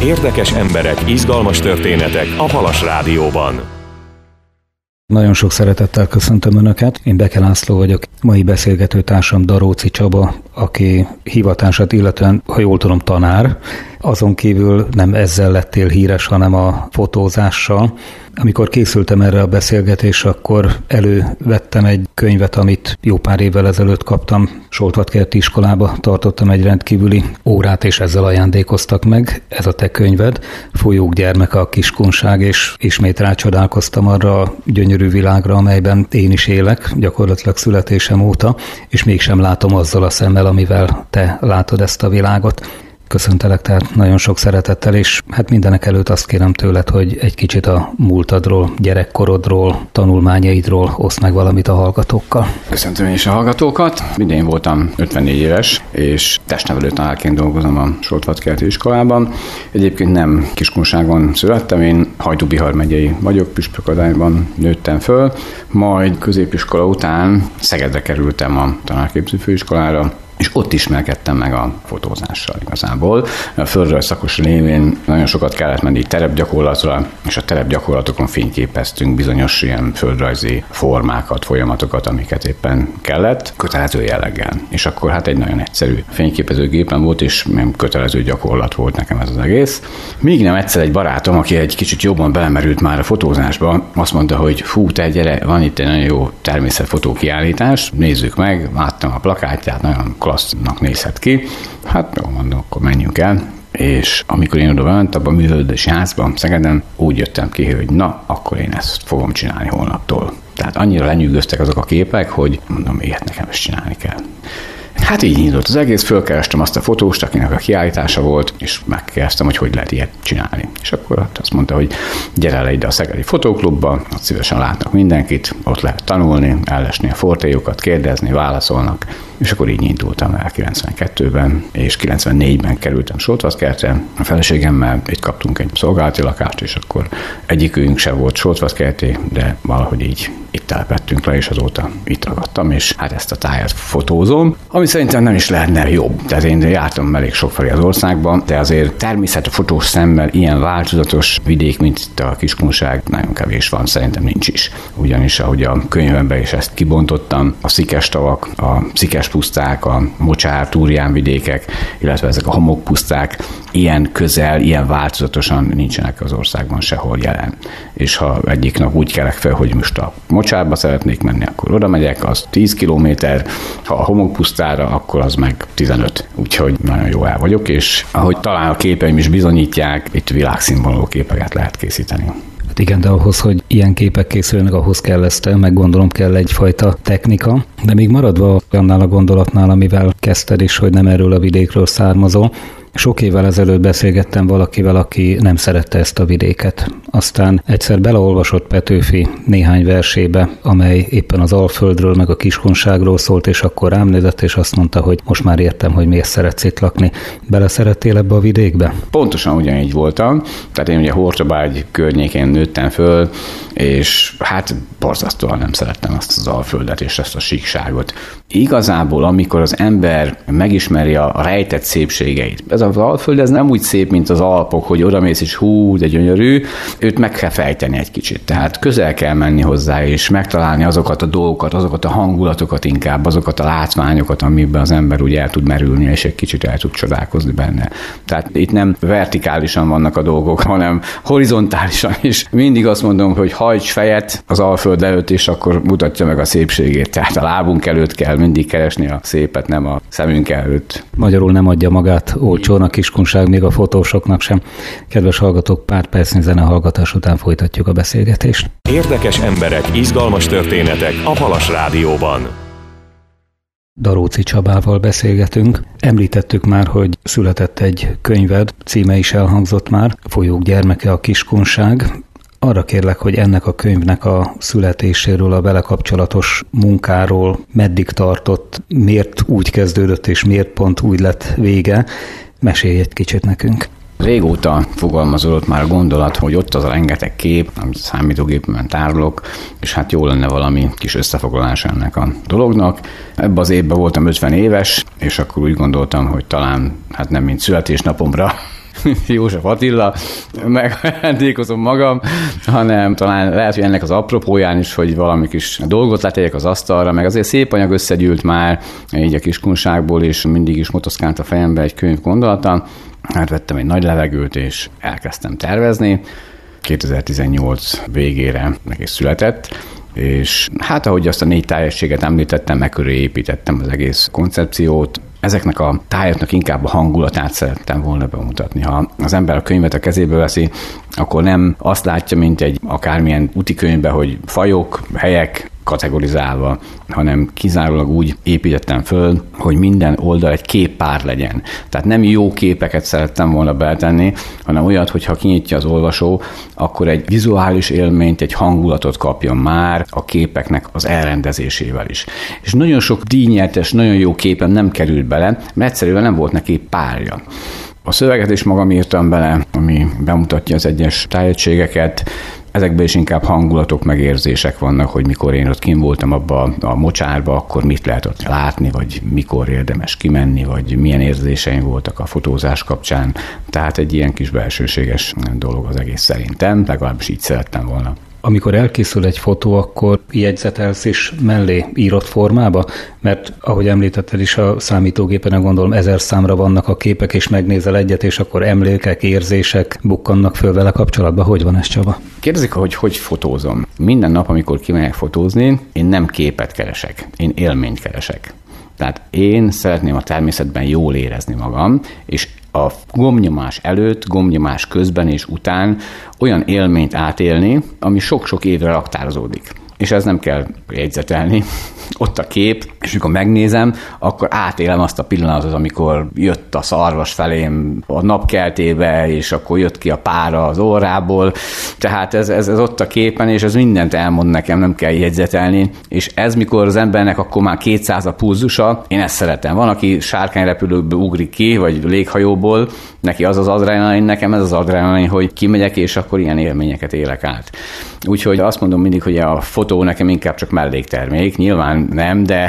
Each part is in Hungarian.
Érdekes emberek, izgalmas történetek a Halas Rádióban. Nagyon sok szeretettel köszöntöm Önöket. Én Beke László vagyok. Mai beszélgetőtársam Daróczi Csaba, aki hivatását illetően, ha jól tudom, tanár. Azon kívül nem ezzel lettél híres, hanem a fotózással. Amikor készültem erre a beszélgetésre, akkor elővettem egy könyvet, amit jó pár évvel ezelőtt kaptam. Soltvatkerti iskolába tartottam egy rendkívüli órát, és ezzel ajándékoztak meg. Ez a te könyved, Folyók gyermeke a kiskunság, és ismét rácsodálkoztam arra a gyönyörű világra, amelyben én is élek, gyakorlatilag születésem óta, és mégsem látom azzal a szemmel, amivel te látod ezt a világot. Köszöntelek tehát nagyon sok szeretettel, és hát mindenek előtt azt kérem tőled, hogy egy kicsit a múltadról, gyerekkorodról, tanulmányaidról oszd meg valamit a hallgatókkal. Köszöntöm én is a hallgatókat. Idén voltam 54 éves, és testnevelő tanárként dolgozom a Soltvatkerti iskolában. Egyébként nem Kiskunságon születtem, én Hajdú-Bihar megyei vagyok, Püspökladányban nőttem föl, majd középiskola után Szegedre kerültem a tanárképző főiskolára, és ott ismerkedtem meg a fotózással igazából. A földrajz szakos lévén nagyon sokat kellett menni terepgyakorlatra, és a terepgyakorlatokon fényképeztünk bizonyos ilyen földrajzi formákat, folyamatokat, amiket éppen kellett, kötelező jelleggel. És akkor hát egy nagyon egyszerű fényképezőgépen volt, és kötelező gyakorlat volt nekem ez az egész. Míg nem egyszer egy barátom, aki egy kicsit jobban belemerült már a fotózásba, azt mondta, hogy fú, te gyere, van itt egy nagyon jó természetfotó kiállítás, nézzük meg, láttam a plakátját, nagyon klassznak nézhet ki. Hát jó, mondom, akkor menjünk el. És amikor én oda bementem a művelődési házba Szegeden, úgy jöttem ki, hogy na, akkor én ezt fogom csinálni holnaptól. Tehát annyira lenyűgöztek azok a képek, hogy mondom, ilyet nekem is csinálni kell. Hát így indult az egész, fölkerestem azt a fotóst, akinek a kiállítása volt, és megkérdeztem, hogy lehet ilyet csinálni. És akkor hát azt mondta, hogy gyere le ide a Szegedi Fotóklubba, ott szívesen látnak mindenkit, ott lehet tanulni, ellesni a fortéjukat, kérdezni, válaszolnak. És akkor így indultam el 92-ben, és 94-ben kerültem Soltvatkertre. A feleségemmel itt kaptunk egy szolgálati lakást, és akkor egyikünk sem volt Soltvatkerti, de valahogy így itt telepettünk le, és azóta itt ragadtam, és hát ezt a tájat fotózom, ami szerintem nem is lehetne jobb. Tehát én jártam elég sokfelé az országban, de azért természetfotós szemmel ilyen változatos vidék, mint itt a Kiskunság, nagyon kevés van, szerintem nincs is. Ugyanis, ahogy a könyvemben is ezt kibontottam, a szikes tavak, a szikes puszták, a mocsár, túrján vidékek, illetve ezek a homokpuszták ilyen közel, ilyen változatosan nincsenek az országban sehol jelen. És ha egyik nap úgy kelek fel, hogy most a mocsárba szeretnék menni, akkor oda megyek, az 10 kilométer, ha a homokpusztára, akkor az meg 15. Úgyhogy nagyon jó el vagyok, és ahogy talán a képeim is bizonyítják, itt világszínvonalú képeket lehet készíteni. Hát igen, de ahhoz, hogy ilyen képek készüljenek, ahhoz kell ezt, meg gondolom kell egyfajta technika. De még maradva annál a gondolatnál, amivel kezdted is, hogy nem erről a vidékről származol, sok évvel ezelőtt beszélgettem valakivel, aki nem szerette ezt a vidéket. Aztán egyszer beleolvasott Petőfi néhány versébe, amely éppen az Alföldről meg a Kiskunságról szólt, és akkor rám nézett, és azt mondta, hogy most már értem, hogy miért szeretsz itt lakni. Beleszerettél ebbe a vidékbe? Pontosan ugyanígy voltam. Tehát én ugye Hortobágy környékén nőttem föl, és hát borzasztóan nem szerettem azt az Alföldet és ezt a síkságot. Igazából, amikor az ember megismeri a rejtett szépségeit, ez az Alföld, ez nem úgy szép, mint az Alpok, hogy odamész és hú, de gyönyörű, őt meg kell fejteni egy kicsit. Tehát közel kell menni hozzá, és megtalálni azokat a dolgokat, azokat a hangulatokat inkább, azokat a látványokat, amiben az ember úgy el tud merülni, és egy kicsit el tud csodálkozni benne. Tehát itt nem vertikálisan vannak a dolgok, hanem horizontálisan is. Mindig azt mondom, hogy hajts fejet az Alföld előtt, és akkor mutatja meg a szépségét. Tehát a lábunk előtt kell mindig keresni a szépet, nem a szemünk előtt. Magyarul nem adja magát olcsón a Kiskunság, még a fotósoknak sem. Kedves hallgatók, pár percnyi zenehallgatás után folytatjuk a beszélgetést. Érdekes emberek, izgalmas történetek a Halas Rádióban. Daróczi Csabával beszélgetünk. Említettük már, hogy született egy könyved, címe is elhangzott már, Folyók gyermeke a Kiskunság. Arra kérlek, hogy ennek a könyvnek a születéséről, a vele kapcsolatos munkáról, meddig tartott, miért úgy kezdődött, és miért pont úgy lett vége. Mesélj egy kicsit nekünk. Régóta fogalmazódott már a gondolat, hogy ott az a rengeteg kép, amit számítógépen tárolok, és hát jó lenne valami kis összefoglalás ennek a dolognak. Ebben az évben voltam 50 éves, és akkor úgy gondoltam, hogy talán, hát nem mint születésnapomra, József Attila, megajándékozom magam, hanem talán lehet, hogy ennek az apropóján is, hogy valami kis dolgot letegyek az asztalra, meg azért szép anyag összegyűlt már így a kiskunságból, és mindig is motoszkált a fejembe egy könyv gondolata. Hát vettem egy nagy levegőt, és elkezdtem tervezni. 2018 végére meg is született, és hát ahogy azt a 4 tájegységet említettem, meg köré építettem az egész koncepciót. Ezeknek a tájaknak inkább a hangulatát szerettem volna bemutatni. Ha az ember a könyvet a kezébe veszi, akkor nem azt látja, mint egy akármilyen útikönyvben, hogy fajok, helyek kategorizálva, hanem kizárólag úgy építettem föl, hogy minden oldal egy képpár legyen. Tehát nem jó képeket szerettem volna beletenni, hanem olyat, hogyha kinyitja az olvasó, akkor egy vizuális élményt, egy hangulatot kapjon már a képeknek az elrendezésével is. És nagyon sok díjnyertes, nagyon jó képen nem került bele, mert egyszerűen nem volt neki párja. A szöveget is magam írtam bele, ami bemutatja az egyes tájegységeket. Ezekben is inkább hangulatok, megérzések vannak, hogy mikor én ott kint voltam abba a mocsárba, akkor mit lehet ott látni, vagy mikor érdemes kimenni, vagy milyen érzéseim voltak a fotózás kapcsán. Tehát egy ilyen kis belsőséges dolog az egész szerintem, legalábbis így szerettem volna. Amikor elkészül egy fotó, akkor jegyzetelsz is mellé írott formába? Mert ahogy említetted is, a számítógépen gondolom 1000 számra vannak a képek, és megnézel egyet, és akkor emlékek, érzések bukkannak föl vele kapcsolatban. Hogy van ez, Csaba? Kérdezik, hogy fotózom. Minden nap, amikor kimegyek fotózni, én nem képet keresek, én élményt keresek. Tehát én szeretném a természetben jól érezni magam, és a gombnyomás előtt, gombnyomás közben és után olyan élményt átélni, ami sok-sok évre raktározódik. És ez nem kell jegyzetelni. Ott a kép, és amikor megnézem, akkor átélem azt a pillanatot, amikor jött a szarvas felém a napkeltébe, és akkor jött ki a pára az orrából. Tehát ez ott a képen, és ez mindent elmond nekem, nem kell jegyzetelni. És ez, mikor az embernek akkor már 200 a pulzusa, én ezt szeretem. Van, aki sárkányrepülőből ugrik ki, vagy léghajóból, neki az az adrenalin, nekem ez az adrenalin, hogy kimegyek, és akkor ilyen élményeket élek át. Úgyhogy azt mondom mindig, hogy a fotó nekem inkább csak melléktermék. Nyilván nem, de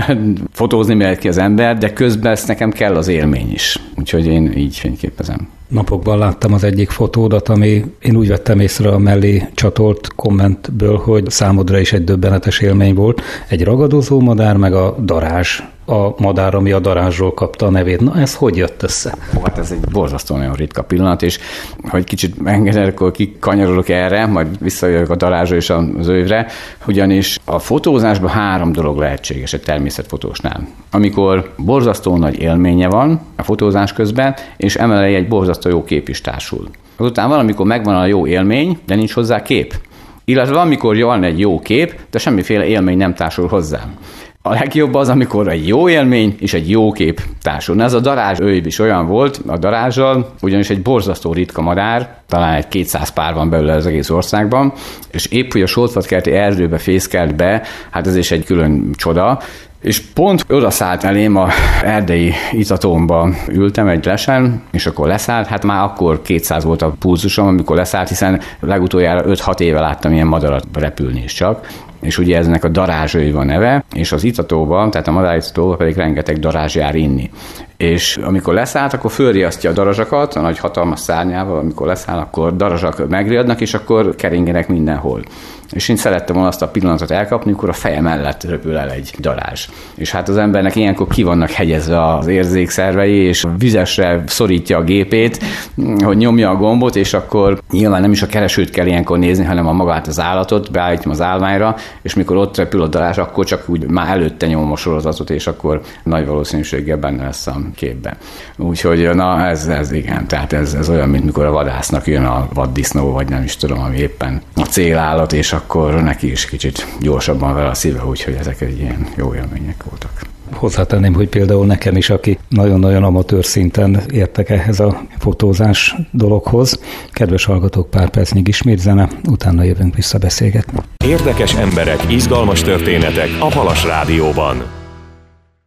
fotózni mehet ki az ember, de közben ezt nekem kell az élmény is. Úgyhogy én így fényképezem. Napokban láttam az egyik fotódat, ami én úgy vettem észre a mellé csatolt kommentből, hogy számodra is egy döbbenetes élmény volt. Egy ragadozó madár, meg a darázs. A madár, ami a darázsról kapta a nevét. Na, ez hogy jött össze? Hát ez egy borzasztóan nagyon ritka pillanat, és hogy kicsit engedek, akkor kikanyarodok erre, majd visszajövök a darázsra és az övre, ugyanis a fotózásban 3 dolog lehetséges egy természetfotósnál. Amikor borzasztó nagy élménye van a fotózás közben, és emellé egy borzasztó jó kép is társul. Azután valamikor megvan a jó élmény, de nincs hozzá kép. Illetve valamikor van egy jó kép, de semmiféle élmény nem társul hozzá. A legjobb az, amikor egy jó élmény és egy jó kép társul. Ez a darázs őjv is olyan volt a darázsal, ugyanis egy borzasztó ritka madár, talán egy 200 pár van belőle az egész országban, és épp, hogy a Soltvatkerti erdőbe fészkelt be, hát ez is egy külön csoda, és pont odaszállt elém a erdei itatomba ültem egy lesen, és akkor leszállt, hát már akkor 200 volt a pulzusom, amikor leszállt, hiszen legutoljára 5-6 éve láttam ilyen madarat repülni is csak, és ugye eznek a darázsőjv a neve, és az itatóban, tehát a madáritatóban pedig rengeteg darázs jár inni. És amikor leszállt, akkor fölriasztja a darazsakat, a nagy hatalmas szárnyával, amikor leszáll, akkor darazsak megriadnak, és akkor keringenek mindenhol. És én szerettem volna azt a pillanatot elkapni, amikor a feje mellett röpül el egy darázs. És hát az embernek ilyenkor ki vannak hegyezve az érzékszervei, és vizesre szorítja a gépét, hogy nyomja a gombot, és akkor nyilván nem is a keresőt kell ilyenkor nézni, hanem a magát az állatot, beállítom az állványra, és mikor ott repül a darázs, akkor csak úgy már előtte nyomom a sorozatot, és akkor nagy valószínűséggel benne lesz a képben. Úgyhogy na ez igen, tehát ez olyan, mint mikor a vadásznak jön a vaddisznó, vagy nem is tudom, ami éppen a célállat, és akkor neki is kicsit gyorsabban vele a szíve, úgyhogy ezek egy ilyen jó élmények voltak. Hozzátenném, hogy például nekem is, aki nagyon-nagyon amatőr szinten értek ehhez a fotózás dologhoz. Kedves hallgatók, pár percnyig ismét zene, utána jövünk vissza beszélgetni. Érdekes emberek, izgalmas történetek a Halas Rádióban.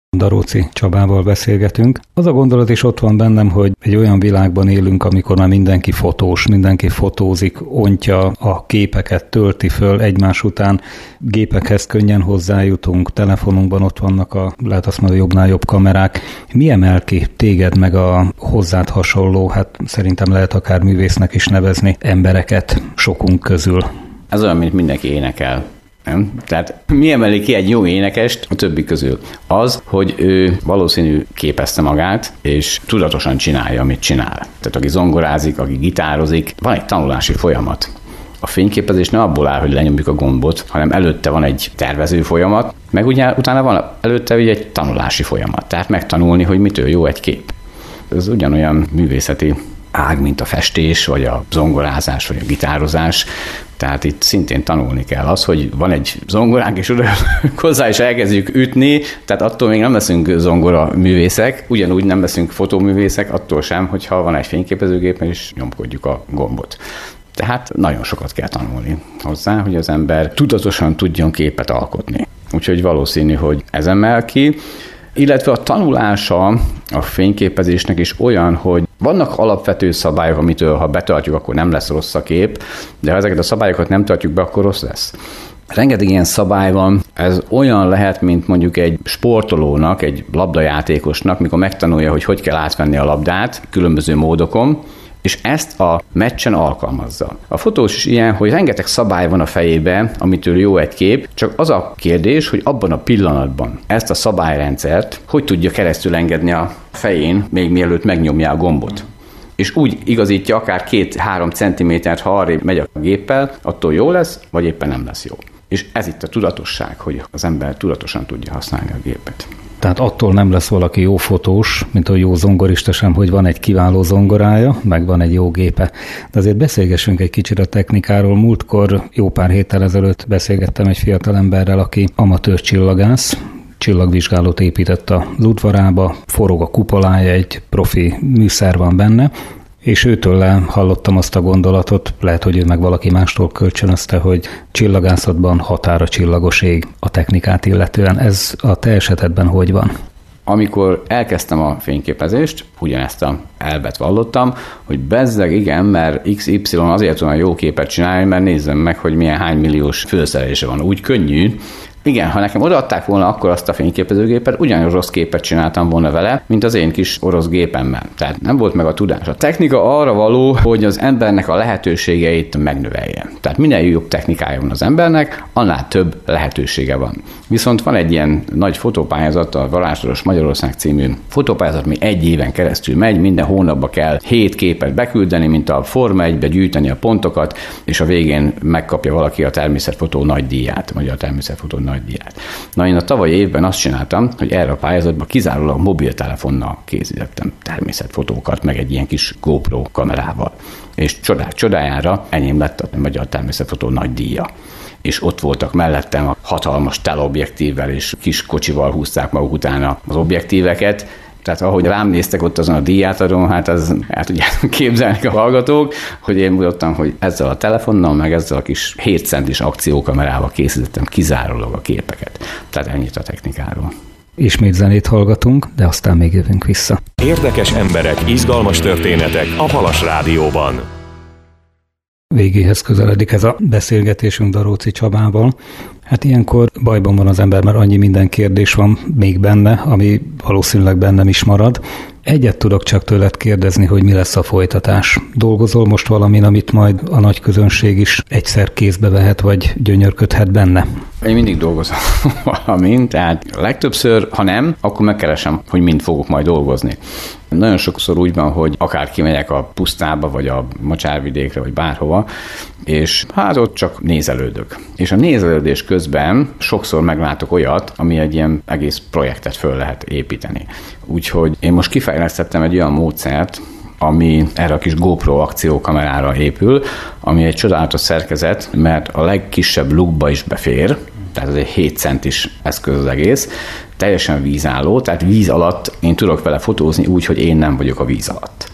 Daróczi Csabával beszélgetünk. Az a gondolat is ott van bennem, hogy egy olyan világban élünk, amikor már mindenki fotós, mindenki fotózik, ontja a képeket, tölti föl egymás után, gépekhez könnyen hozzájutunk, telefonunkban ott vannak lehet azt mondani, jobbnál jobb kamerák. Mi emel ki téged meg a hozzád hasonló, hát szerintem lehet akár művésznek is nevezni, embereket sokunk közül? Ez olyan, mint mindenki énekel. Nem? Tehát mi emeli ki egy jó énekest a többi közül? Az, hogy ő valószínű képezte magát, és tudatosan csinálja, amit csinál. Tehát aki zongorázik, aki gitározik, van egy tanulási folyamat. A fényképezés nem abból áll, hogy lenyomjuk a gombot, hanem előtte van egy tervező folyamat, meg ugye utána van előtte egy tanulási folyamat. Tehát megtanulni, hogy mitől jó egy kép. Ez ugyanolyan művészeti ág, mint a festés, vagy a zongorázás, vagy a gitározás. Tehát itt szintén tanulni kell az, hogy van egy zongoránk, és oda hozzá is elkezdjük ütni, tehát attól még nem leszünk zongora művészek, ugyanúgy nem leszünk fotóművészek, attól sem, hogyha van egy fényképezőgép, és nyomkodjuk a gombot. Tehát nagyon sokat kell tanulni hozzá, hogy az ember tudatosan tudjon képet alkotni. Úgyhogy valószínű, hogy ez emel ki. Illetve a tanulása a fényképezésnek is olyan, hogy vannak alapvető szabályok, amitől ha betartjuk, akkor nem lesz rossz a kép, de ha ezeket a szabályokat nem tartjuk be, akkor rossz lesz. Rengeteg ilyen szabály van, ez olyan lehet, mint mondjuk egy sportolónak, egy labdajátékosnak, mikor megtanulja, hogy kell átvenni a labdát különböző módokon, és ezt a meccsen alkalmazza. A fotós is ilyen, hogy rengeteg szabály van a fejébe, amitől jó egy kép, csak az a kérdés, hogy abban a pillanatban ezt a szabályrendszert hogy tudja keresztül engedni a fején, még mielőtt megnyomja a gombot. És úgy igazítja akár 2-3 centimétert, ha arrébb megy a géppel, attól jó lesz, vagy éppen nem lesz jó. És ez itt a tudatosság, hogy az ember tudatosan tudja használni a gépet. Tehát attól nem lesz valaki jó fotós, mint a jó zongorista sem, hogy van egy kiváló zongorája, meg van egy jó gépe. De azért beszélgessünk egy kicsit a technikáról. Múltkor, jó pár héttel ezelőtt beszélgettem egy fiatalemberrel, aki amatőr csillagász, csillagvizsgálót épített az udvarába, forog a kupolája, egy profi műszer van benne, és őtől hallottam azt a gondolatot, lehet, hogy ő meg valaki mástól kölcsönözte, hogy csillagászatban határa csillagos ég a technikát illetően. Ez a te esetedben hogy van? Amikor elkezdtem a fényképezést, ugyanezt a elvet vallottam, hogy bezzeg igen, mert XY azért olyan jó képet csinálni, mert nézzem meg, hogy hány milliós felszerelése van. Úgy könnyű. Igen, ha nekem odaadták volna akkor azt a fényképezőgépet, ugyanolyan rossz képet csináltam volna vele, mint az én kis orosz gépemmel. Tehát nem volt meg a tudás. A technika arra való, hogy az embernek a lehetőségeit megnövelje. Tehát minél jobb technikája van az embernek, annál több lehetősége van. Viszont van egy ilyen nagy fotópályázat, a Varázslatos Magyarország című fotópályázat, ami 1 éven keresztül megy, minden hónapban kell 7 képet beküldeni, mint a Forma 1-be gyűjteni a pontokat, és a végén megkapja valaki a természetfotó nagy díját, vagy a természetfotó nagy díját. Na, én a tavalyi évben azt csináltam, hogy erre a pályázatban kizárólag mobiltelefonnal készítettem természetfotókat, meg egy ilyen kis GoPro kamerával. És csodák csodájára enyém lett a Magyar Természetfotó nagy díja. És ott voltak mellettem a hatalmas teleobjektívvel, és kis kocsival húzták maguk utána az objektíveket. Tehát ahogy rám néztek ott azon a díjátadón, hát ez el tudják képzelni a hallgatók, hogy én mutattam, hogy ezzel a telefonnal, meg ezzel a kis 7 centis akciókamerával készítettem kizárólag a képeket. Tehát ennyit a technikáról. Ismét zenét hallgatunk, de aztán még jövünk vissza. Érdekes emberek, izgalmas történetek a Halas Rádióban. Végéhez közeledik ez a beszélgetésünk Daróczi Csabával. Hát ilyenkor bajban van az ember, mert annyi minden kérdés van még benne, ami valószínűleg bennem is marad. Egyet tudok csak tőled kérdezni, hogy mi lesz a folytatás. Dolgozol most valamin, amit majd a nagy közönség is egyszer kézbe vehet, vagy gyönyörködhet benne? Én mindig dolgozom valamin, tehát legtöbbször, ha nem, akkor megkeresem, hogy mind fogok majd dolgozni. Nagyon sokszor úgy van, hogy akár kimegyek a pusztába, vagy a mocsárvidékre, vagy bárhova, és hát ott csak nézelődök. És a nézelődés közben sokszor meglátok olyat, ami egy ilyen egész projektet föl lehet építeni. Úgyhogy én most kifejlesztettem egy olyan módszert, ami erre a kis GoPro akciókamerára épül, ami egy csodálatos szerkezet, mert a legkisebb lukba is befér, tehát ez egy 7 centis eszköz az egész, teljesen vízálló, tehát víz alatt én tudok vele fotózni úgy, hogy én nem vagyok a víz alatt.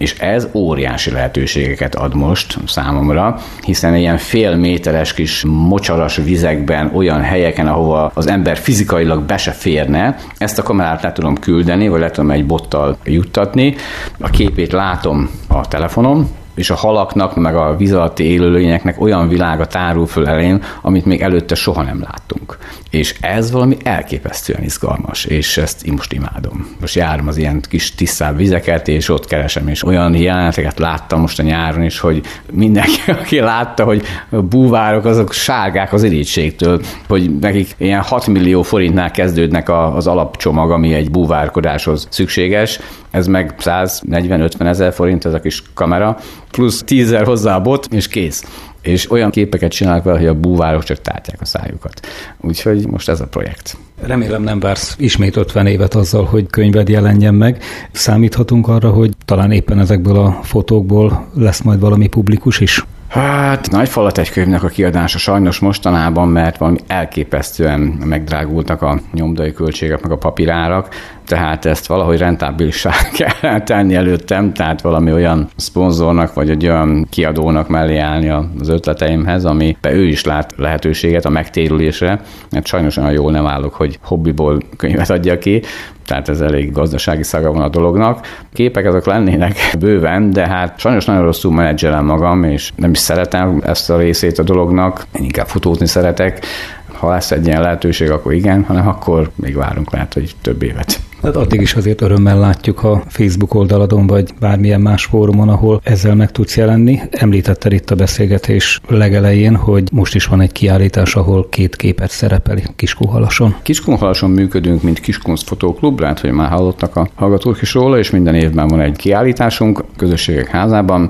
És ez óriási lehetőségeket ad most számomra, hiszen ilyen fél méteres kis mocsaras vizekben, olyan helyeken, ahova az ember fizikailag be se férne, ezt a kamerát le tudom küldeni, vagy le tudom egy bottal juttatni. A képét látom a telefonom, és a halaknak, meg a víz alatti élőlényeknek olyan világa tárul föl elén, amit még előtte soha nem láttunk. És ez valami elképesztően izgalmas, és ezt én most imádom. Most járom az ilyen kis tisztább vizeket, és ott keresem, és olyan jeleneteket láttam most a nyáron is, hogy mindenki, aki látta, hogy a búvárok azok sárgák az irítségtől, hogy nekik ilyen 6 millió forintnál kezdődnek az alapcsomag, ami egy búvárkodáshoz szükséges, ez meg 140-50 ezer forint ez a kis kamera, plusz 10 000 hozzá a bot, és kész. És olyan képeket csinálnak vele, hogy a búvárok csak tártják a szájukat. Úgyhogy most ez a projekt. Remélem nem vársz ismét 50 évet azzal, hogy könyved jelenjen meg. Számíthatunk arra, hogy talán éppen ezekből a fotókból lesz majd valami publikus is? Hát nagy falat egy könyvnek a kiadása sajnos mostanában, mert valami elképesztően megdrágultak a nyomdai költségek, meg a papírárak, tehát ezt valahogy rentábilissá kell tenni előttem, tehát valami olyan szponzornak, vagy egy olyan kiadónak mellé állni az ötleteimhez, amiben ő is lát lehetőséget a megtérülésre, mert sajnos olyan jól nem állok, hogy hobbiból könyvet adja ki, tehát ez elég gazdasági szaga van a dolognak. Képek azok lennének bőven, de hát sajnos nagyon rosszul menedzselem magam, és nem is szeretem ezt a részét a dolognak, én inkább fotózni szeretek. Ha lesz egy ilyen lehetőség, akkor igen, hanem akkor még várunk lehet, hogy több évet. Hát addig is azért örömmel látjuk a Facebook oldaladon, vagy bármilyen más fórumon, ahol ezzel meg tudsz jelenni. Említetted itt a beszélgetés legelején, hogy most is van egy kiállítás, ahol 2 képet szerepel Kiskunhalason. Kiskunhalason működünk, mint Kiskunst Fotóklub, lehet, hogy már hallottak a hallgatók is róla, és minden évben van egy kiállításunk a Közösségek Házában.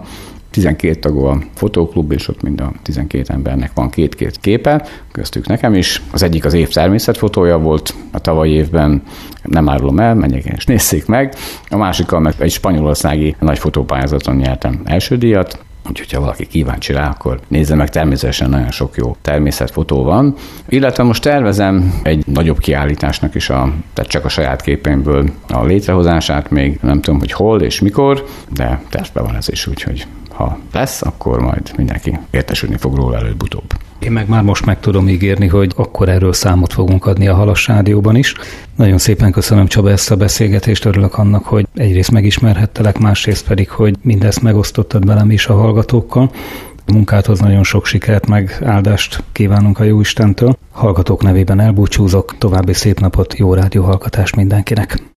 12 tagú a fotóklub, és ott mind a 12 embernek van 2 képe, köztük nekem is. Az egyik az év természetfotója volt a tavalyi évben, nem árulom el, menjek és nézzék meg. A másikkal meg egy spanyolországi nagy fotópályázaton nyertem első díjat, úgyhogy ha valaki kíváncsi rá, akkor nézze meg, természetesen nagyon sok jó természetfotó van. Illetve most tervezem egy nagyobb kiállításnak is, tehát csak a saját képeimből a létrehozását, még nem tudom, hogy hol és mikor, de tervben van ez is, úgyhogy ha lesz, akkor majd mindenki értesülni fog róla előbb-utóbb. Én meg már most meg tudom ígérni, hogy akkor erről számot fogunk adni a Halas Rádióban is. Nagyon szépen köszönöm, Csaba, ezt a beszélgetést, örülök annak, hogy egyrészt megismerhettelek, másrészt pedig, hogy mindezt megosztottad velem is a hallgatókkal. A munkádhoz nagyon sok sikert, meg áldást kívánunk a Jóistentől. Hallgatók nevében elbúcsúzok, további szép napot, jó rádióhallgatást mindenkinek!